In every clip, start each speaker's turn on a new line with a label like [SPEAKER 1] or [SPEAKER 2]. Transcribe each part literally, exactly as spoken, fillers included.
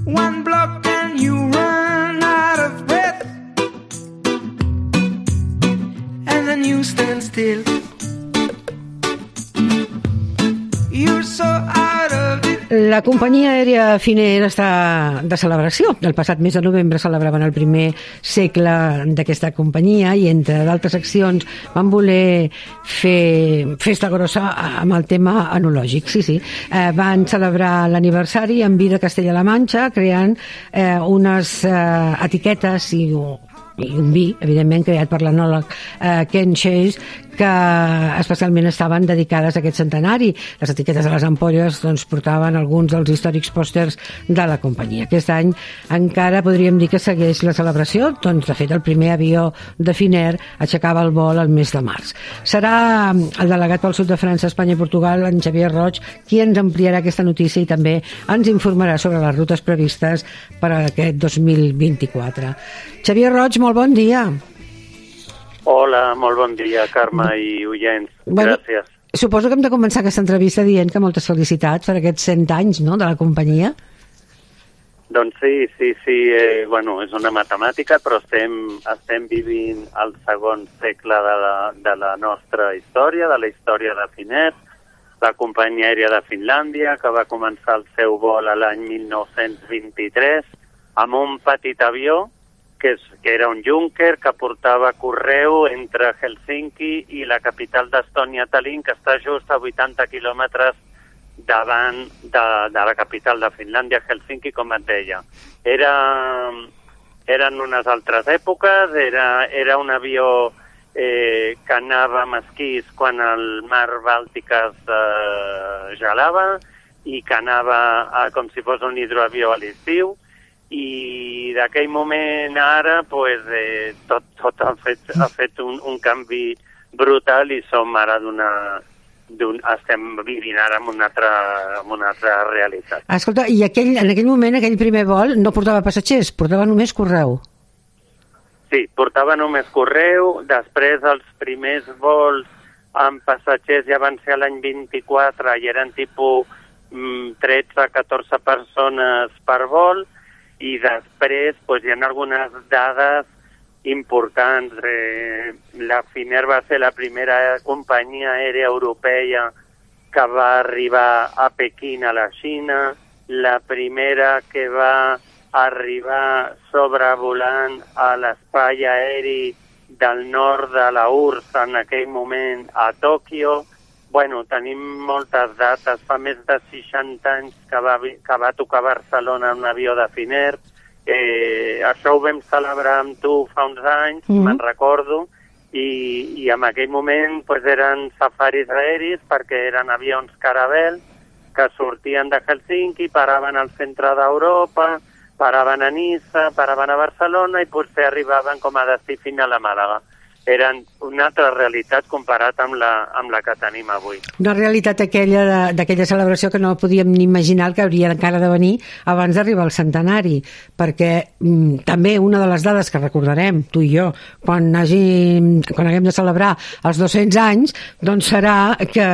[SPEAKER 1] one block and you run out of breath, and then you stand still. You're so out of it.
[SPEAKER 2] La companyia aèria Finnair està de celebració. El passat mes de novembre celebraven el primer segle d'aquesta companyia i, entre d'altres accions, van voler fer festa grossa amb el tema enològic. Sí, sí. Eh, van celebrar l'aniversari en vi de Castella-La Manxa, creant eh, unes eh, etiquetes i, i un vi, evidentment, creat per l'enòleg eh, Ken Chase, que especialment estaven dedicades a aquest centenari. Les etiquetes de les ampolles doncs, portaven alguns dels històrics pòsters de la companyia. Aquest any encara podríem dir que segueix la celebració. Doncs, de fet, el primer avió de Finnair aixecava el vol al mes de març. Serà el delegat pel sud de França, Espanya i Portugal, en Xavier Roig, qui ens ampliarà aquesta notícia i també ens informarà sobre les rutes previstes per a aquest dos mil vint-i-quatre. Xavier Roig, molt bon dia.
[SPEAKER 3] Hola, molt bon dia, Carme i oients.
[SPEAKER 2] Bueno,
[SPEAKER 3] gràcies.
[SPEAKER 2] Suposo que hem de començar aquesta entrevista dient que moltes felicitats per aquests cent anys, no?, de la companyia.
[SPEAKER 3] Doncs sí, sí, sí. Eh, bueno, és una matemàtica, però estem, estem vivint el segon segle de la, de la nostra història, de la història de Finnair, la companyia aèria de Finlàndia, que va començar el seu vol a l'any mil nou-cents vint-i-tres amb un petit avió que, és, que era un Junker que portava correu entre Helsinki i la capital d'Estònia, Tallinn, que està just a vuitanta quilòmetres davant de, de la capital de Finlàndia, Helsinki, com et deia. Era, eren unes altres èpoques, era, era un avió eh, que anava amb esquís quan el mar Bàltic es eh, gelava i que anava a, com si fos un hidroavió a l'estiu. I d'aquell moment ara pues, eh, tot, tot ha fet, ha fet un, un canvi brutal i som ara d'una... estem vivint ara en una altra, en una altra realitat.
[SPEAKER 2] Escolta, i aquell, en aquell moment, aquell primer vol, no portava passatgers, portava només correu.
[SPEAKER 3] Sí, portava només correu, després els primers vols amb passatgers ja van ser a l'any vint-i-quatre i eren tipus mm, tretze a catorze persones per vol, i després pues, hi ha algunes dades importants. Eh, la Finnair va ser la primera companyia aèria europea que va arribar a Pequín, a la Xina, la primera que va arribar sobrevolant a l'espai aeri del nord de la U R S S en aquell moment a Tòquio. Bueno, tenim moltes dates. Fa més de seixanta anys que va, que va tocar a Barcelona un avió de Finnair. Eh, això ho vam celebrar amb tu fa uns anys, mm-hmm. me'n recordo, i, i en aquell moment pues, eren safaris aèris perquè eren avions Caravelle que sortien de Helsinki, paraven al centre d'Europa, paraven a Niça, paraven a Barcelona i potser arribaven com a destí final a Màlaga. Eren una altra realitat comparat amb la, amb la que tenim avui.
[SPEAKER 2] Una realitat aquella d'aquella celebració que no podíem ni imaginar el que hauria encara de venir abans d'arribar al centenari, perquè mm, també una de les dades que recordarem, tu i jo, quan, hagi, quan haguem de celebrar els dos-cents anys, doncs serà que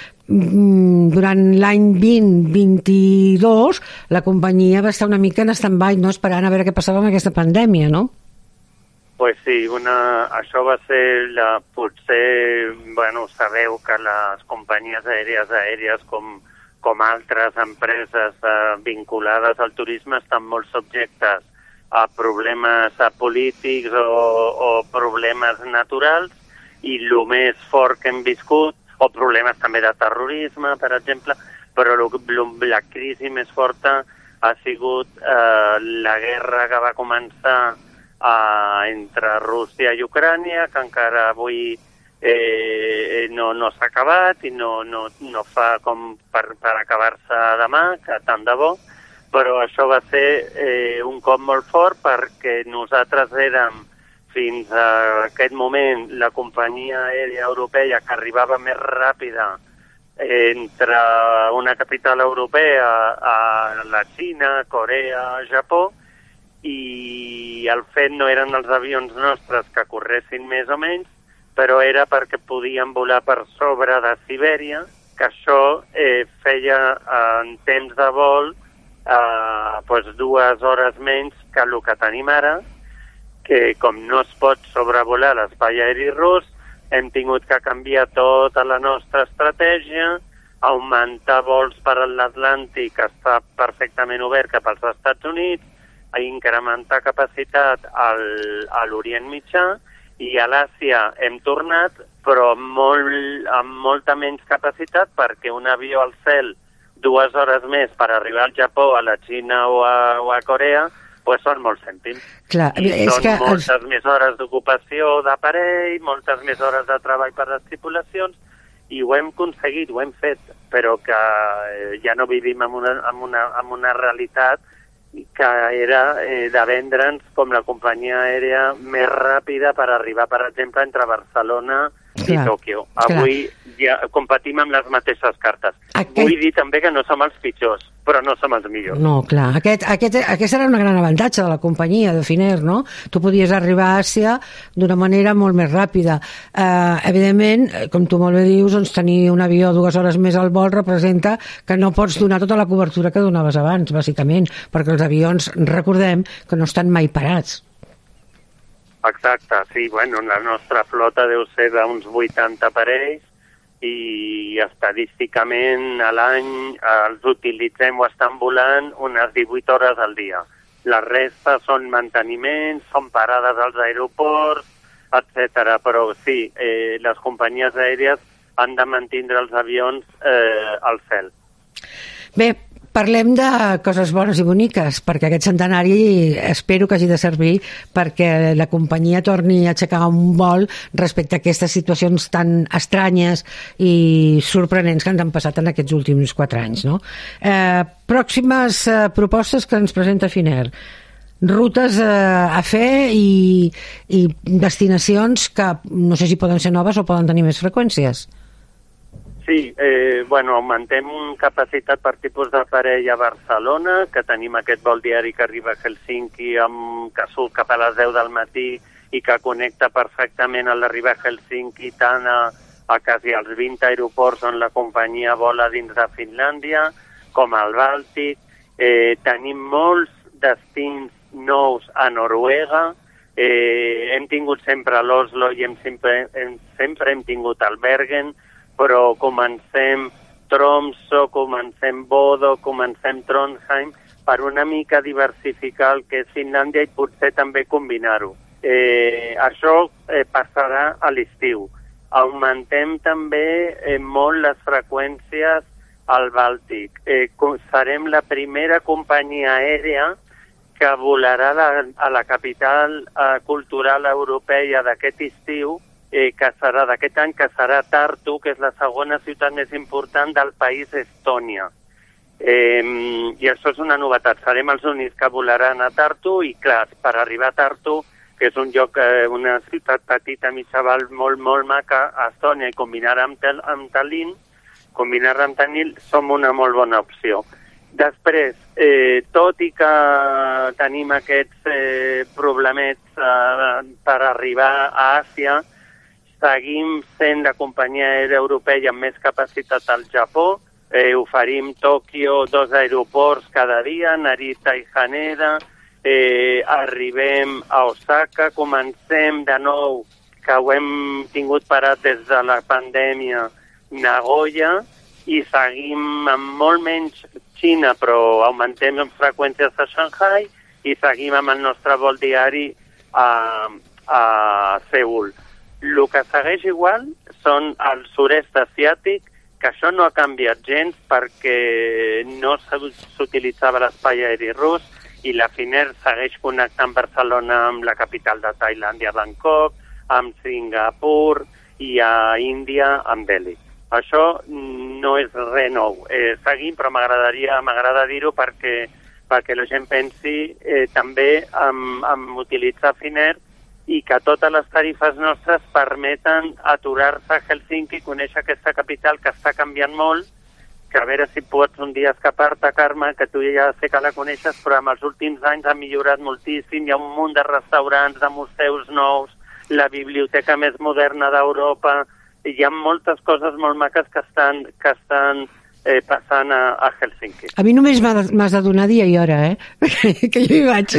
[SPEAKER 2] mm, durant l'any vint vint-i-dos la companyia va estar una mica en stand-by, no? Esperant a veure què passava amb aquesta pandèmia, no?
[SPEAKER 3] Pues sí, una, això va ser la, potser, bueno, sabeu que les companyies aèries aèries com, com altres empreses eh, vinculades al turisme estan molt subjectes a problemes a polítics o, o problemes naturals, i el més fort que hem viscut, o problemes també de terrorisme, per exemple, però lo, lo, la crisi més forta ha sigut eh, la guerra que va començar Uh, entre Rússia i Ucrània, que encara avui eh, no, no s'ha acabat i no, no, no fa com per, per acabar-se demà, que tant de bo, però això va ser eh, un cop molt fort perquè nosaltres érem fins a aquest moment la companyia aèria europea que arribava més ràpida entre una capital europea a la Xina, Corea, Japó, i el fet no eren els avions nostres que corressin més o menys, però era perquè podien volar per sobre de Sibèria, que això eh, feia eh, en temps de vol eh, doncs dues hores menys que el que tenim ara, que com no es pot sobrevolar l'espai aeri rus, hem tingut que canviar tota la nostra estratègia, augmentar vols per a l'Atlàntic, que està perfectament obert cap als Estats Units, a incrementar capacitat al, a l'Orient Mitjà, i a l'Àsia hem tornat, però amb, molt, amb molta menys capacitat, perquè un avió al cel dues hores més per arribar al Japó, a la Xina o a, o a Corea, pues són molts cèntims.
[SPEAKER 2] Clar,
[SPEAKER 3] I
[SPEAKER 2] és
[SPEAKER 3] són
[SPEAKER 2] que
[SPEAKER 3] moltes
[SPEAKER 2] els...
[SPEAKER 3] més hores d'ocupació d'aparell, moltes més hores de treball per a les tripulacions, i ho hem aconseguit, ho hem fet, però que eh, ja no vivim en una, en una, en una realitat que era eh, de vendre'ns com la companyia aèria més ràpida per arribar, per exemple, entre Barcelona i
[SPEAKER 2] clar,
[SPEAKER 3] Tòquio. Avui ja competim amb les mateixes cartes.
[SPEAKER 2] Aquest...
[SPEAKER 3] Vull dir també que no som els pitjors, però no som els millors.
[SPEAKER 2] No, clar. Aquest, aquest, aquest era un gran avantatge de la companyia, de Finnair, no? Tu podies arribar a Àsia d'una manera molt més ràpida. Eh, evidentment, com tu molt bé dius, doncs tenir un avió dues hores més al vol representa que no pots donar tota la cobertura que donaves abans, bàsicament, perquè els avions, recordem, que no estan mai parats.
[SPEAKER 3] Exacte, sí, bueno, la nostra flota deu ser d'uns vuitanta aparells i estadísticament a l'any els utilitzem o estan volant unes divuit hores al dia. La resta són manteniments, són parades als aeroports, etcètera. Però sí, eh, les companyies aèries han de mantindre els avions eh, al cel.
[SPEAKER 2] Bé, parlem de coses bones i boniques, perquè aquest centenari espero que hagi de servir perquè la companyia torni a aixecar un vol respecte a aquestes situacions tan estranyes i sorprenents que ens han passat en aquests últims quatre anys, no? Eh, pròximes eh, propostes que ens presenta Finnair. Rutes eh, a fer i, i destinacions que no sé si poden ser noves o poden tenir més freqüències.
[SPEAKER 3] Sí, eh, bueno, augmentem capacitat per tipus d'aparell a Barcelona, que tenim aquest vol diari que arriba a Helsinki, amb, que surt cap a les deu del matí i que connecta perfectament a l'arribar a Helsinki tant a, a quasi als vint aeroports on la companyia vola dins de Finlàndia, com al Bàltic. Eh, tenim molts destins nous a Noruega, eh, hem tingut sempre l'Oslo i hem sempre, hem, sempre hem tingut el Bergen, però comencem Tromsø, comencem Bodo, comencem Trondheim, per una mica diversificar el que és Finlàndia i potser també combinar-ho. Eh, això eh, passarà a l'estiu. Augmentem també eh, molt les freqüències al Bàltic. Eh, serem la primera companyia aèria que volarà la, a la capital eh, cultural europea d'aquest estiu, Eh, que serà d'aquest any, que serà Tartu, que és la segona ciutat més important del país Estònia. Eh, I això és una novetat. Serem els únics que volaran a Tartu i, clar, per arribar a Tartu, que és un lloc, eh, una ciutat petita, mitjaval, molt, molt maca, a Estònia, i combinar amb, tel, amb Tallinn, combinar amb Tallinn, som una molt bona opció. Després, eh, tot i que tenim aquests eh, problemets eh, per arribar a Àsia, seguim sent la companyia aèria europea amb més capacitat al Japó. Eh, oferim Tòquio, dos aeroports cada dia, Narita i Haneda. Eh, arribem a Osaka, comencem de nou, que ho hem tingut parat des de la pandèmia, Nagoya, i seguim amb molt menys Xina, però augmentem en freqüències a Shanghai i seguim amb el nostre vol diari a, a Seül. El que segueix igual són el sud-est asiàtic, que això no ha canviat gens perquè no s'utilitzava l'espai aeri rus i la Finnair segueix connectant Barcelona amb la capital de Tailàndia, Bangkok, amb Singapur i a Índia, amb Delhi. Això no és res nou. Eh, seguim, però m'agradaria m'agrada dir-ho perquè, perquè la gent pensi eh, també en, en utilitzar Finnair i que totes les tarifes nostres permeten aturar-se a Helsinki, conèixer aquesta capital que està canviant molt, que a veure si pots un dia escapar-te, Carme, que tu ja sé que la coneixes, però en els últims anys ha millorat moltíssim, hi ha un munt de restaurants, de museus nous, la biblioteca més moderna d'Europa, hi ha moltes coses molt maques que estan, que estan eh, passant a, a Helsinki.
[SPEAKER 2] A mi només m'ha- m'has de donar dia i hora, eh? Que jo hi vaig.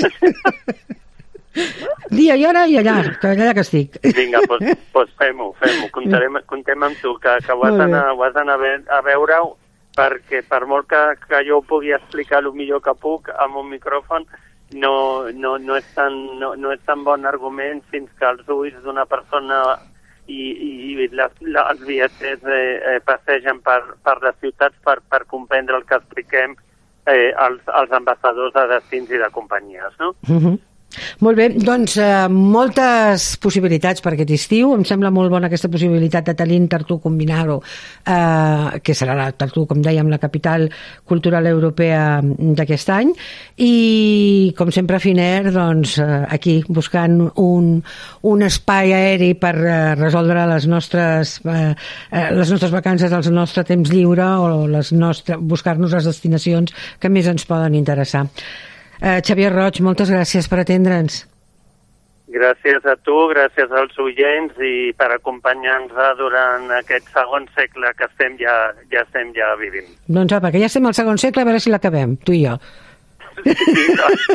[SPEAKER 2] Dia i hora i allà, que allà que estic.
[SPEAKER 3] Vinga, doncs pues fem-ho, fem-ho. Comptarem, contem amb tu, que, que ho has
[SPEAKER 2] Molt bé.
[SPEAKER 3] d'anar ho has d'anar a ve- a veure-ho, perquè per molt que, que jo ho pugui explicar el millor que puc amb un micròfon, no, no, no, és tan, no, no és tan bon argument fins que els ulls d'una persona i, i, i les, la, els viatgers eh, eh, passegen per, per les ciutats per, per comprendre el que expliquem eh, als, als ambaixadors de destins i de companyies, no?
[SPEAKER 2] Uh-huh. Molt bé, doncs eh, moltes possibilitats per aquest estiu. Em sembla molt bona aquesta possibilitat de Tallinn Tartu combinar-ho, eh, que serà la Tartu, com dèiem, la capital cultural europea d'aquest any, i com sempre Finer, doncs eh, aquí buscant un, un espai aeri per eh, resoldre les nostres eh, eh, les nostres vacances, el nostre temps lliure, o les nostres, buscar-nos les destinacions que més ens poden interessar. Uh, Xavier Roig, moltes gràcies per atendre'ns.
[SPEAKER 3] Gràcies a tu, gràcies als oients i per acompanyar-nos durant aquest segon segle que estem ja, ja estem ja vivint.
[SPEAKER 2] Doncs apa, que ja estem al segon segle, a veure si l'acabem, tu i jo.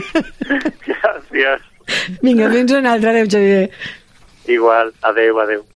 [SPEAKER 3] Gràcies.
[SPEAKER 2] Vinga, fins un altre. Adéu, Xavier.
[SPEAKER 3] Igual, adéu, adéu.